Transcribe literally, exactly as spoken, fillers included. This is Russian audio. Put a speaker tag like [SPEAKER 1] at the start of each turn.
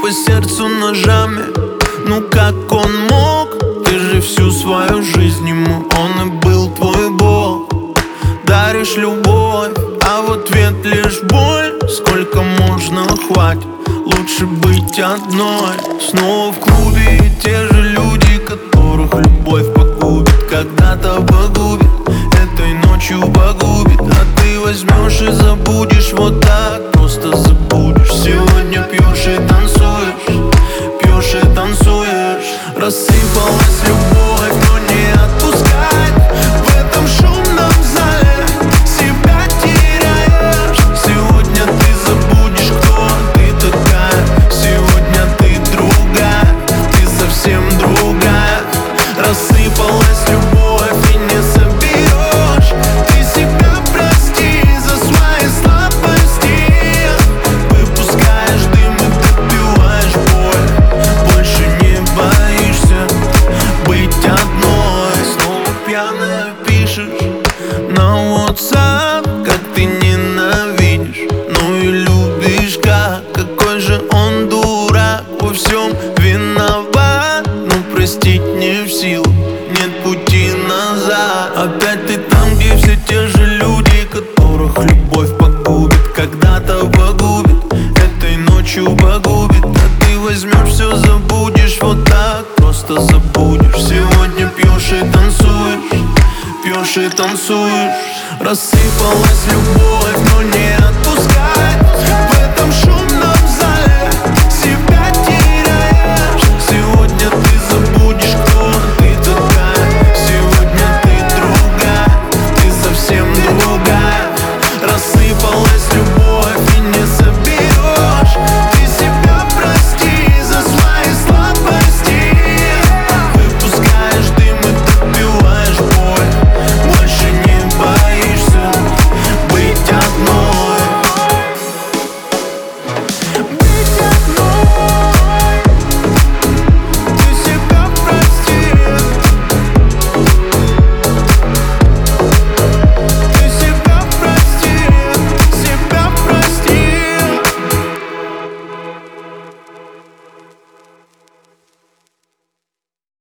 [SPEAKER 1] по сердцу ножами. Ну как он мог? Ты же всю свою жизнь ему, он и был твой бог. Даришь любовь, а в ответ лишь боль. Сколько можно, хватит, лучше быть одной. Снова в клубе и те же люди, которых любовь погубит, когда-то погубит, этой ночью погубит. А ты возьмешь и забудешь вот так, просто забудешь. Сегодня пьешь и танцуешь, пьешь и танцуешь. Рассыпалась любовь, но не отпускать. В этом шумном зале себя теряешь. Сегодня ты забудешь, кто ты такая. Сегодня ты другая, ты совсем другая. Рассыпалась любовь и не соберешь. Ты себя прости за свои слабости. Выпускаешь дым и допиваешь боль. Больше не боишься быть одной. Снова пьяная пишешь на WhatsApp, как ты ненавидишь, ну и любишь как. Какой же он дурак, во всем виноват. Но простить не в силу, нет пути назад. Опять ты там, где все те же люди, которых любовь погубит, когда-то погубит, этой ночью погубит. А ты возьмешь, все забудешь вот так, просто забудешь. Сегодня пьешь и танцуешь, пьешь и танцуешь. Рассыпалась любовь, но не